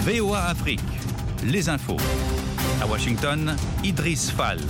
VOA Afrique, les infos. À Washington, Idriss Fall.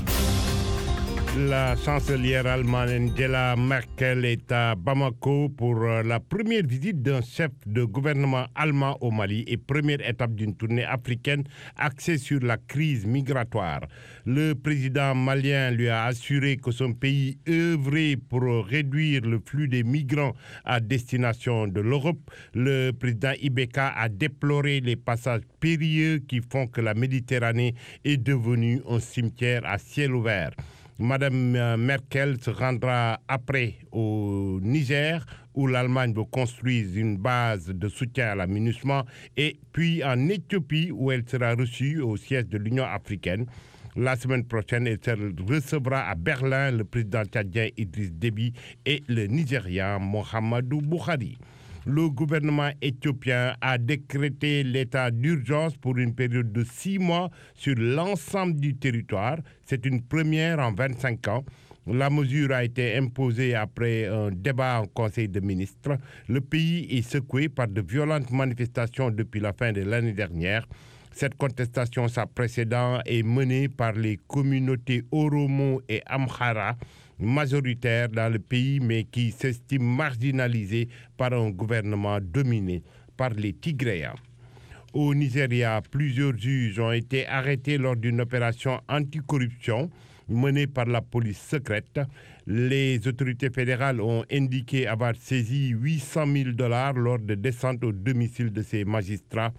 La chancelière allemande Angela Merkel est à Bamako pour la première visite d'un chef de gouvernement allemand au Mali et première étape d'une tournée africaine axée sur la crise migratoire. Le président malien lui a assuré que son pays œuvrait pour réduire le flux des migrants à destination de l'Europe. Le président Ibeka a déploré les passages périlleux qui font que la Méditerranée est devenue un cimetière à ciel ouvert. Madame Merkel se rendra après au Niger, où l'Allemagne veut construire une base de soutien à la MINUSMA, et puis en Éthiopie, où elle sera reçue au siège de l'Union africaine. La semaine prochaine, elle recevra à Berlin le président tchadien Idriss Déby et le Nigérian Mohamedou Buhari. Le gouvernement éthiopien a décrété l'état d'urgence pour une période de 6 mois sur l'ensemble du territoire. C'est une première en 25 ans. La mesure a été imposée après un débat en Conseil des ministres. Le pays est secoué par de violentes manifestations depuis la fin de l'année dernière. Cette contestation sans précédent est menée par les communautés Oromo et Amhara, majoritaires dans le pays, mais qui s'estiment marginalisées par un gouvernement dominé par les Tigréens. Au Nigeria, plusieurs juges ont été arrêtés lors d'une opération anticorruption menée par la police secrète. Les autorités fédérales ont indiqué avoir saisi $800,000 lors de descentes au domicile de ces magistrats.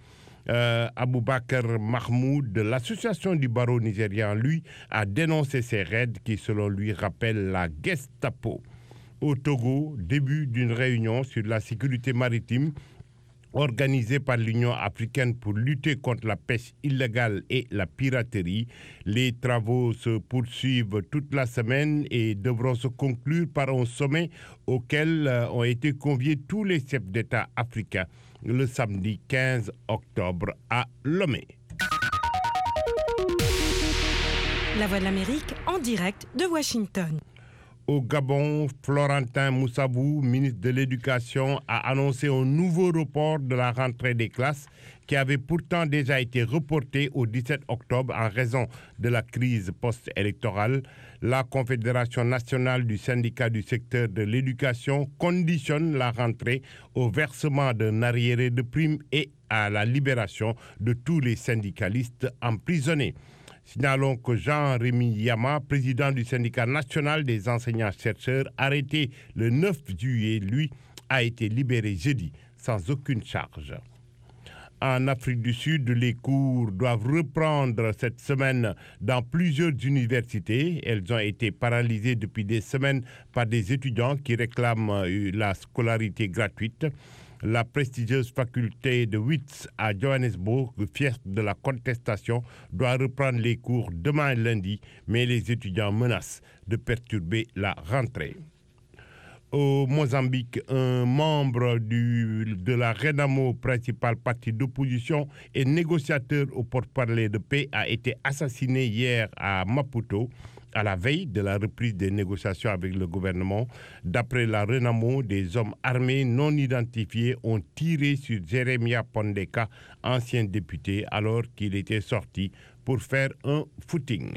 Aboubakar Mahmoud de l'association du barreau nigérian, lui, a dénoncé ces raids qui, selon lui, rappellent la Gestapo. Au Togo, début d'une réunion sur la sécurité maritime organisée par l'Union africaine pour lutter contre la pêche illégale et la piraterie. Les travaux se poursuivent toute la semaine et devront se conclure par un sommet auquel ont été conviés tous les chefs d'État africains le samedi 15 octobre à Lomé. La Voix de l'Amérique en direct de Washington. Au Gabon, Florentin Moussabou, ministre de l'Éducation, a annoncé un nouveau report de la rentrée des classes qui avait pourtant déjà été reporté au 17 octobre en raison de la crise post-électorale. La Confédération nationale du syndicat du secteur de l'éducation conditionne la rentrée au versement d'un arriéré de primes et à la libération de tous les syndicalistes emprisonnés. Signalons que Jean-Rémy Yama, président du syndicat national des enseignants-chercheurs, arrêté le 9 juillet, lui, a été libéré jeudi sans aucune charge. En Afrique du Sud, les cours doivent reprendre cette semaine dans plusieurs universités. Elles ont été paralysées depuis des semaines par des étudiants qui réclament la scolarité gratuite. La prestigieuse faculté de Wits à Johannesburg, fière de la contestation, doit reprendre les cours demain lundi, mais les étudiants menacent de perturber la rentrée. Au Mozambique, un membre de la Renamo, principal parti d'opposition et négociateur au porte-parler de paix, a été assassiné hier à Maputo, à la veille de la reprise des négociations avec le gouvernement. D'après la Renamo, des hommes armés non identifiés ont tiré sur Jeremia Pondeka, ancien député, alors qu'il était sorti pour faire un footing.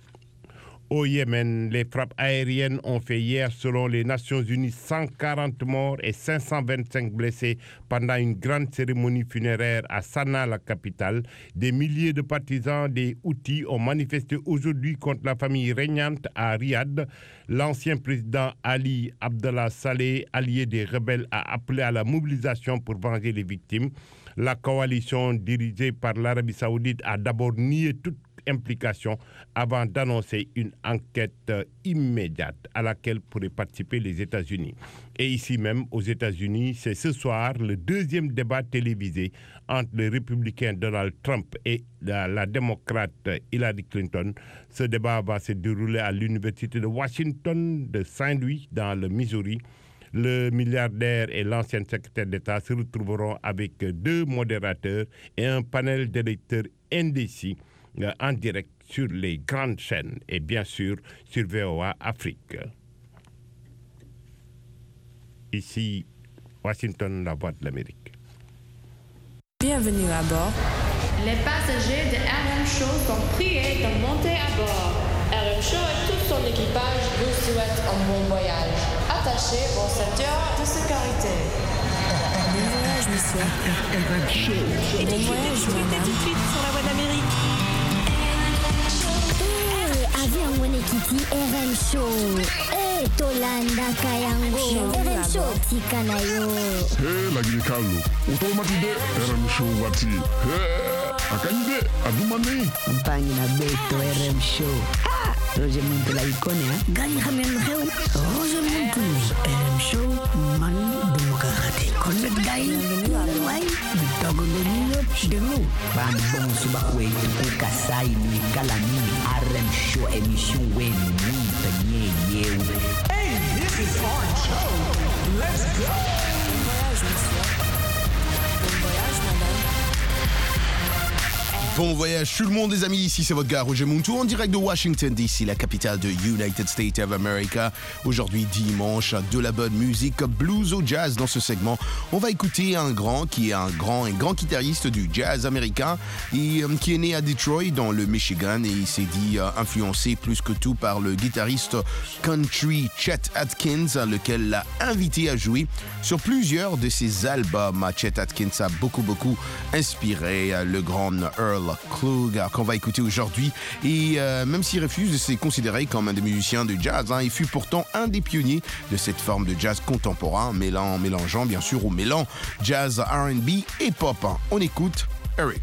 Au Yémen, les frappes aériennes ont fait hier, selon les Nations Unies, 140 morts et 525 blessés pendant une grande cérémonie funéraire à Sanaa, la capitale. Des milliers de partisans des Houthis ont manifesté aujourd'hui contre la famille régnante à Riyad. L'ancien président Ali Abdallah Saleh, allié des rebelles, a appelé à la mobilisation pour venger les victimes. La coalition dirigée par l'Arabie Saoudite a d'abord nié toute implication avant d'annoncer une enquête immédiate à laquelle pourraient participer les États-Unis. Et ici même, aux États-Unis, c'est ce soir le deuxième débat télévisé entre le républicain Donald Trump et la démocrate Hillary Clinton. Ce débat va se dérouler à l'université de Washington de Saint-Louis, dans le Missouri. Le milliardaire et l'ancien secrétaire d'État se retrouveront avec 2 modérateurs et un panel d'électeurs indécis en direct sur les grandes chaînes et bien sûr sur VOA Afrique. Ici, Washington, la Voix de l'Amérique. Bienvenue à bord. Les passagers de RM Show sont priés de monter à bord. RM Show et tout son équipage vous souhaitent un bon voyage. Attachez vos ceintures de sécurité. Bon voyage, monsieur. Et tout de suite sur la voie d'Amérique. Avion Wenekiti RM Show. Tolanda Kayango. RM Show Tikanayo. Lagi Carlo. Automatide RM Show wati. Akande adumane. Mpangi na beto RM Show. Roger Muntu la ikone ha. Gani khamen kheu. Roger Muntu RM Show man demokrate. Connect dai. Wai. Bitogo de Denu. Ban bon suba kwe ku kasai ni kalani RM Show émission wen ni tanye yeu. Hey, this is our show. Let's go. Bon voyage, monsieur. Bon voyage, madame. Bon voyage tout le monde les amis, ici c'est votre gars Roger Muntu en direct de Washington DC, la capitale de United States of America. Aujourd'hui dimanche, de la bonne musique blues au jazz. Dans ce segment, on va écouter un grand guitariste du jazz américain et qui est né à Detroit dans le Michigan et il s'est dit influencé plus que tout par le guitariste country Chet Atkins, lequel l'a invité à jouer sur plusieurs de ses albums. Chet Atkins a beaucoup inspiré le grand Earl Klugh qu'on va écouter aujourd'hui et même s'il refuse de se considérer comme un des musiciens de jazz, il fut pourtant un des pionniers de cette forme de jazz contemporain, mélangeant bien sûr au mélange jazz, R&B et pop. On écoute Eric.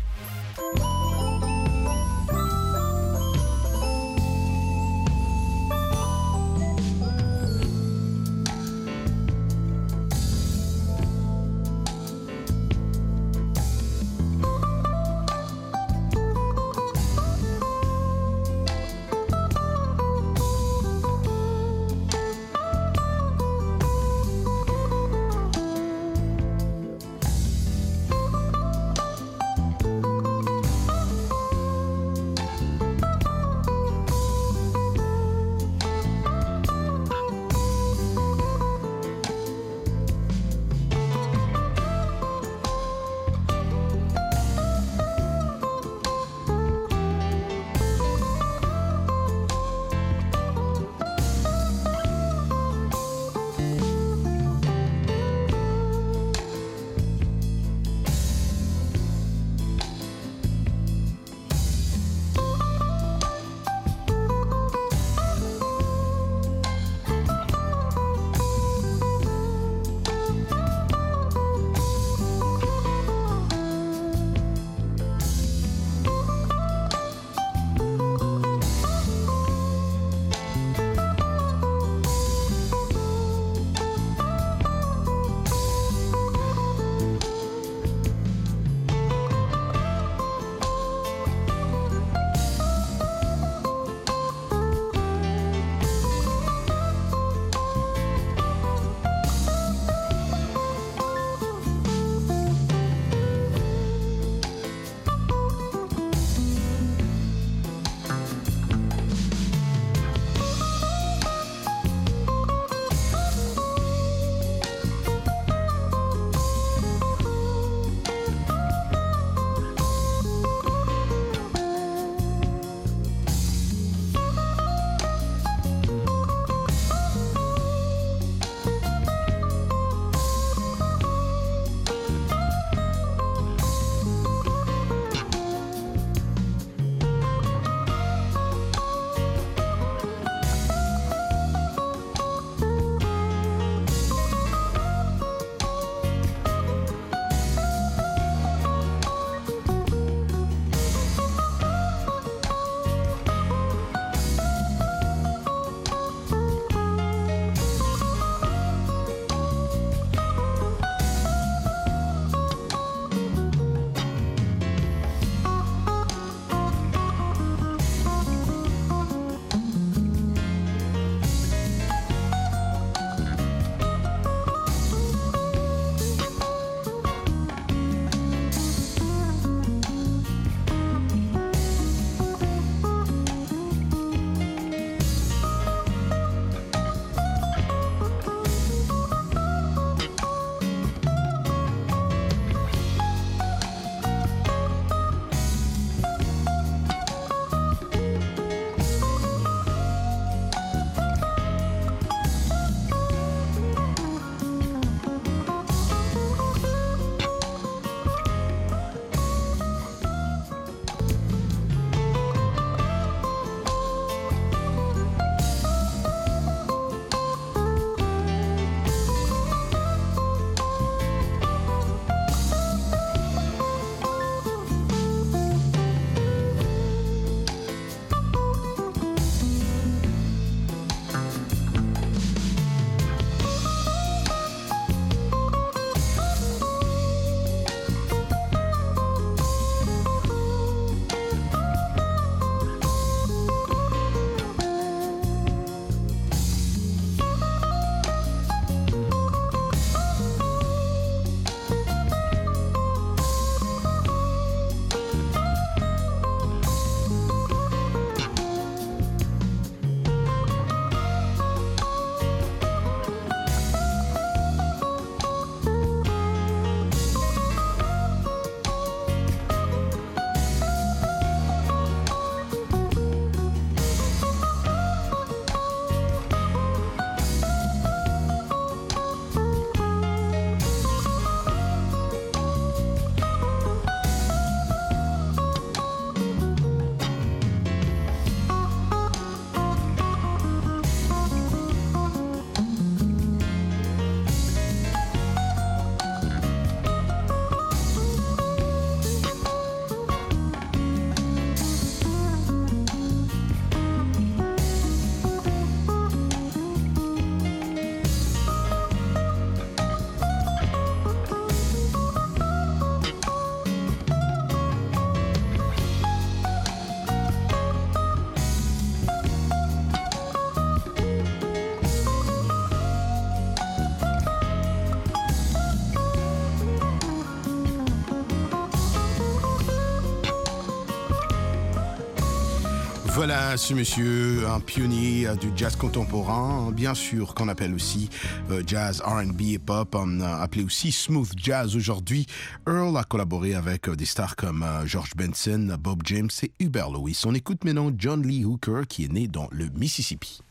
Voilà ce monsieur, un pionnier du jazz contemporain, bien sûr qu'on appelle aussi jazz, R&B et pop, appelé aussi smooth jazz aujourd'hui. Earl a collaboré avec des stars comme George Benson, Bob James et Hubert Lewis. On écoute maintenant John Lee Hooker qui est né dans le Mississippi.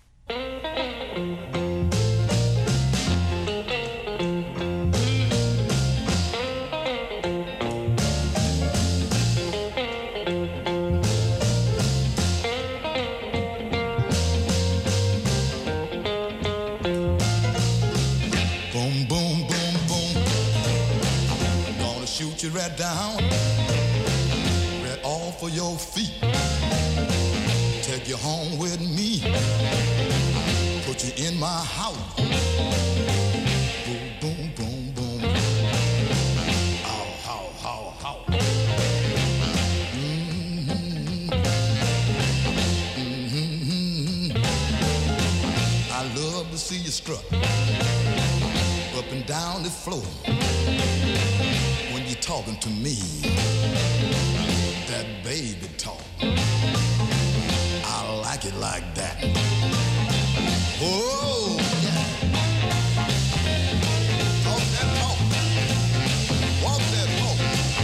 You right down, right off of your feet. Take you home with me, put you in my house. Boom, boom, boom, boom. Ow, how, how, how. Mm-hmm. Mm-hmm. I love to see you strut up and down the floor. You're talking to me, that baby talk. I like it like that. Oh, yeah. Talk that talk. Walk that walk.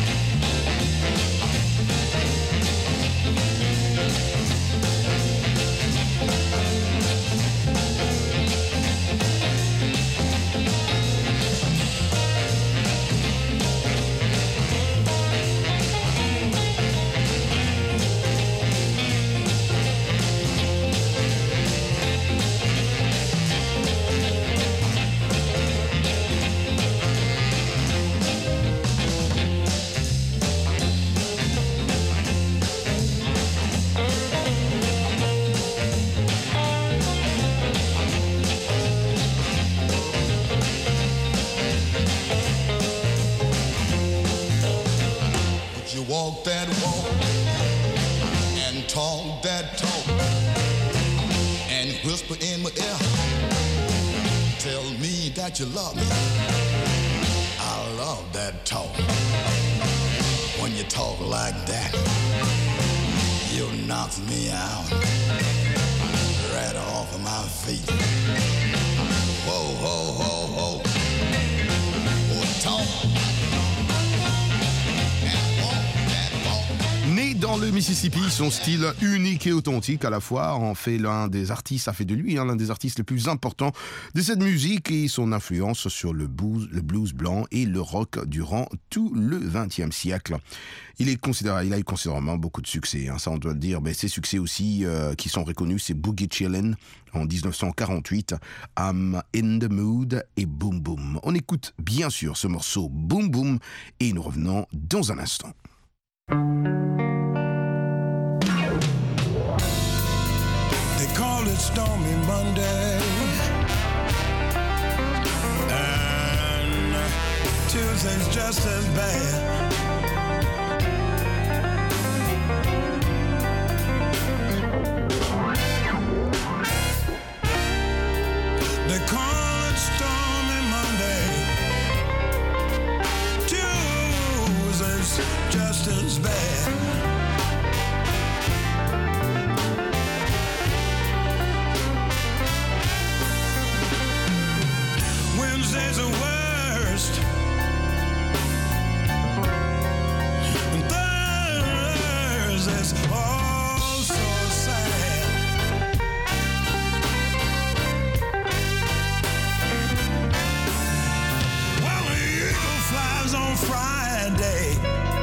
Walk that walk and talk that talk and whisper in my ear. Tell me that you love me. I love that talk. When you talk like that, you knock me out right off of my feet. Whoa, whoa, whoa, whoa. Oh, talk. Né dans le Mississippi, son style unique et authentique à la fois en fait l'un des artistes, a fait de lui l'un des artistes les plus importants de cette musique et son influence sur le blues blanc et le rock durant tout le XXe siècle. Il a eu considérablement beaucoup de succès, ça on doit le dire. Mais ses succès aussi qui sont reconnus, c'est Boogie Chillin' en 1948, I'm in the Mood et Boom Boom. On écoute bien sûr ce morceau Boom Boom et nous revenons dans un instant. They call it Stormy Monday, and Tuesday's just as bad. They call it Stormy Monday, Tuesday's just as bad. Wednesday's the worst, and Thursday's oh so sad. Well, the eagle flies on Friday,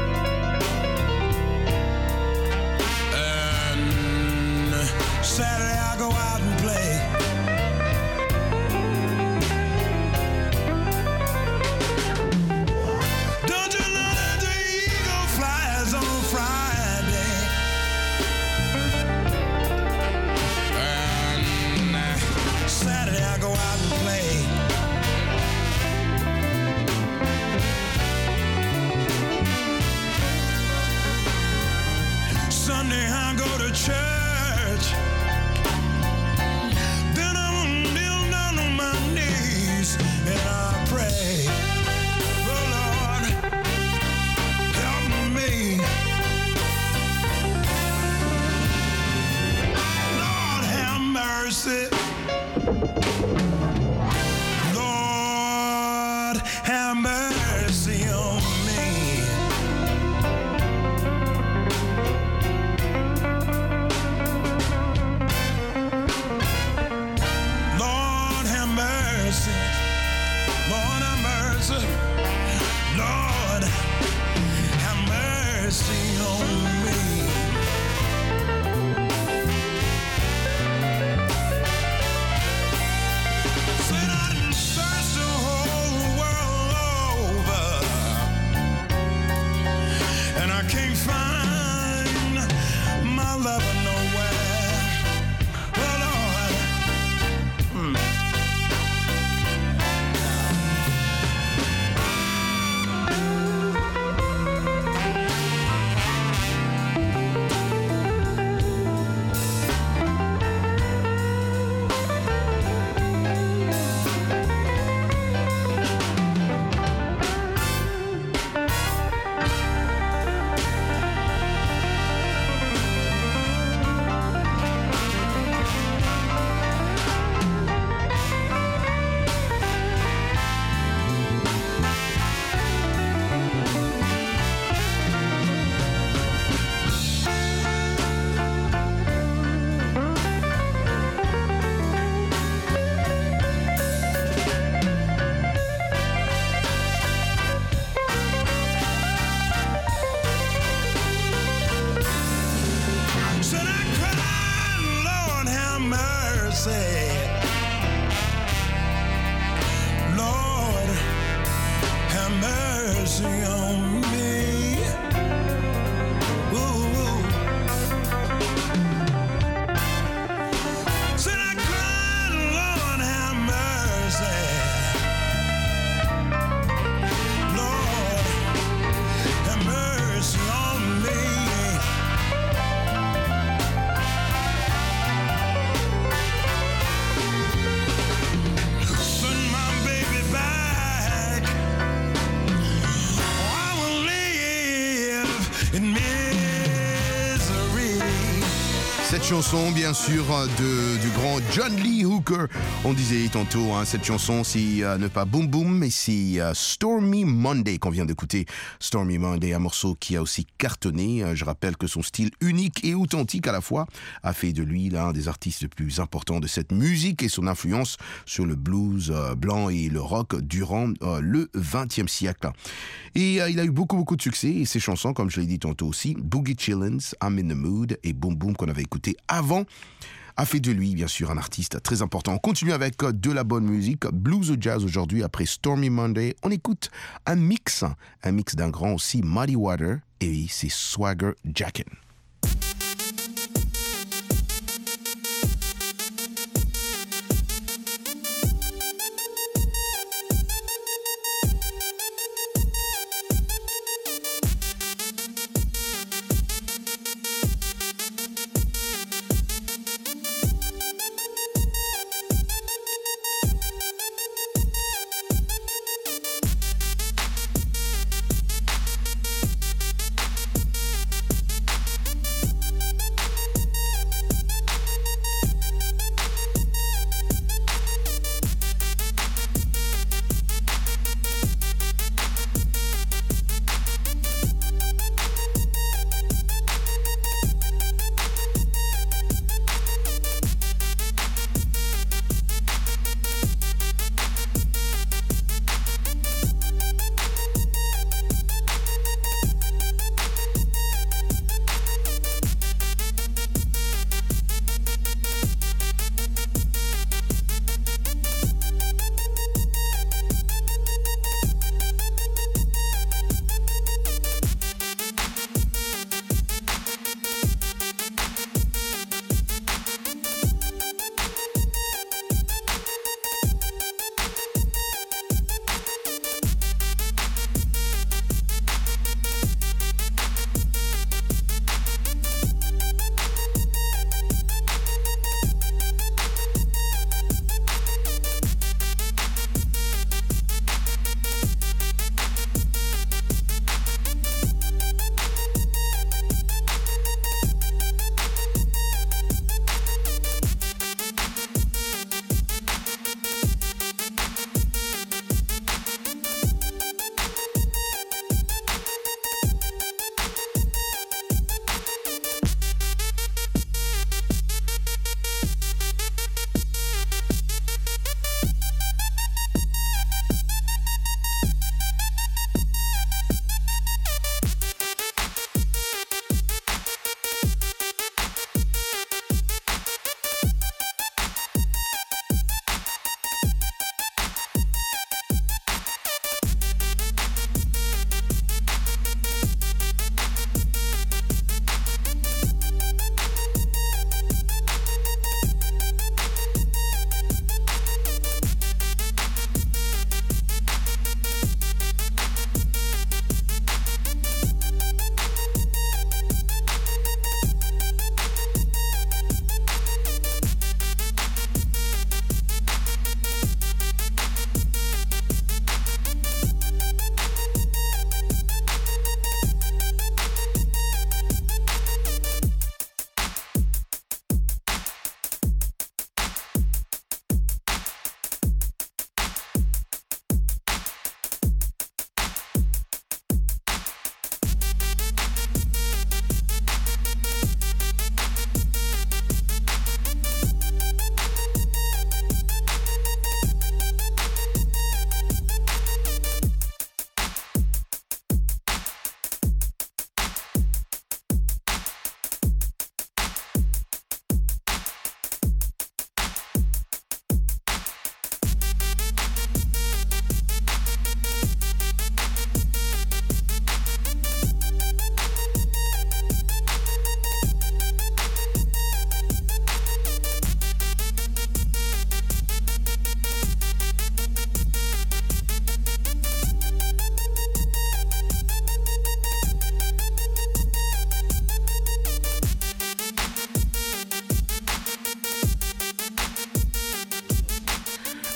and Saturday I go out and play. Sunday I go to church, then I kneel down on my knees and I pray, oh Lord, help me. Cette chanson, bien sûr, du grand John Lee Hooker. On disait tantôt, cette chanson, c'est ne pas Boom Boom, mais c'est Stormy Monday qu'on vient d'écouter. Stormy Monday, un morceau qui a aussi cartonné. Je rappelle que son style unique et authentique à la fois a fait de lui l'un des artistes les plus importants de cette musique et son influence sur le blues blanc et le rock durant le XXe siècle. Et il a eu beaucoup de succès et ses chansons, comme je l'ai dit tantôt aussi, Boogie Chillins, I'm in the Mood et Boom Boom qu'on avait écouté avant, a fait de lui, bien sûr, un artiste très important. On continue avec de la bonne musique, blues ou jazz aujourd'hui, après Stormy Monday. On écoute un mix d'un grand aussi, Muddy Water, et c'est Swagger Jackin'.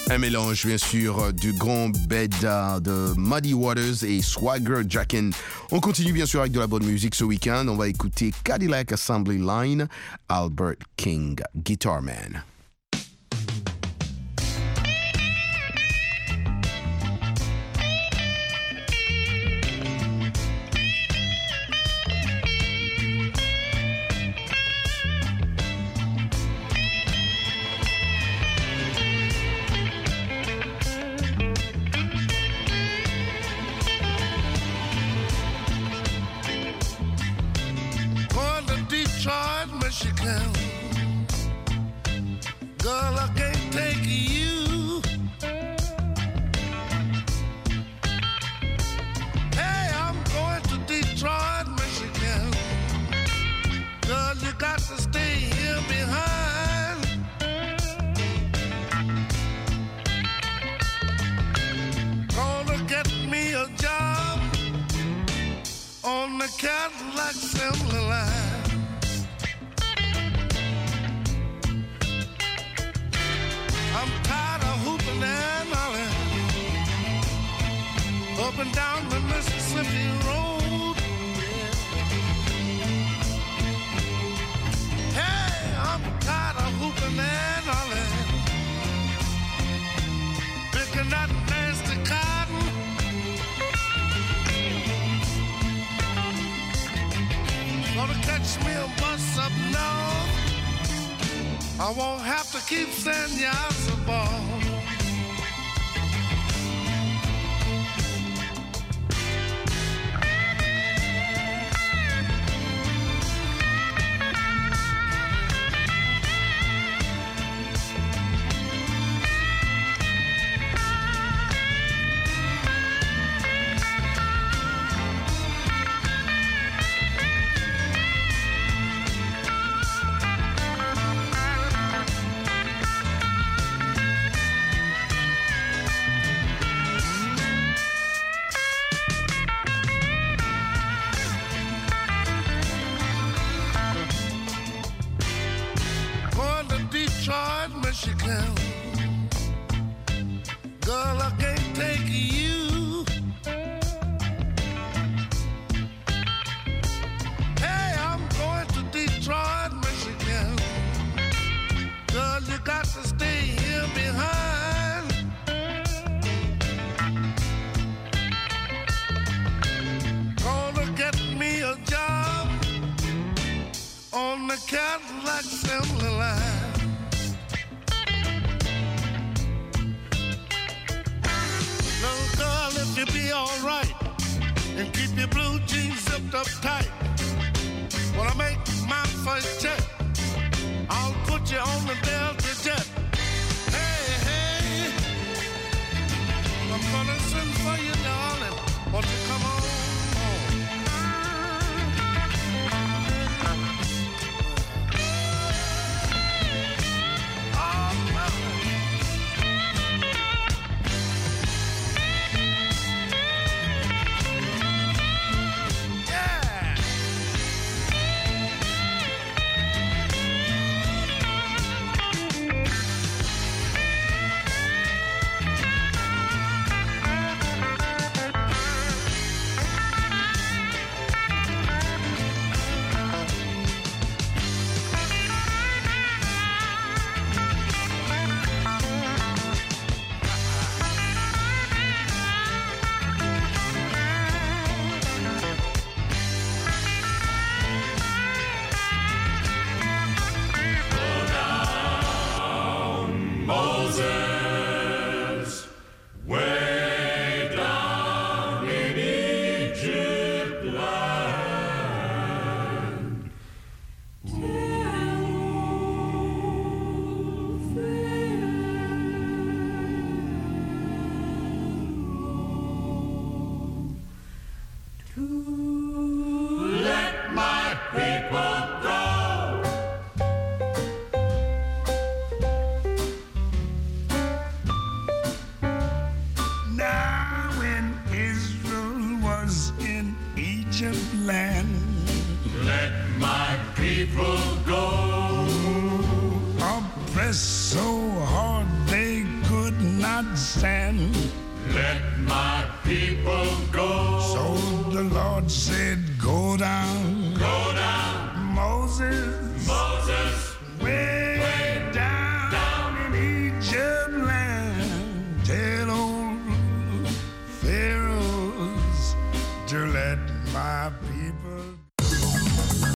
Un mélange, bien sûr, du grand bed de Muddy Waters et Swagger Jackin. On continue, bien sûr, avec de la bonne musique ce week-end. On va écouter Cadillac Assembly Line, Albert King, Guitar Man. Michigan, girl, I can't take you. Hey, I'm going to Detroit, Michigan. Girl, you got to stay here behind. Gonna get me a job on the Cadillac assembly line. I'm tired of hooping and hollering up and down the Mississippi Road. Yeah. Hey, I'm tired of hooping and hollering, picking that nasty cotton. Gonna catch me a bus up north. I won't have to keep saying yes above. Michigan, girl, I can't take you. Hey, I'm going to Detroit, Michigan. Girl, you got to stay here behind. Gonna get me a job on the Cadillac assembly line. If you be alright and keep your blue jeans zipped up tight, when I make my first check, I'll put you on the Delta jet. Hey, hey, I'm gonna send for you, darling. Won't you come on? So hard they could stand. Let my people go. So the Lord said, go down.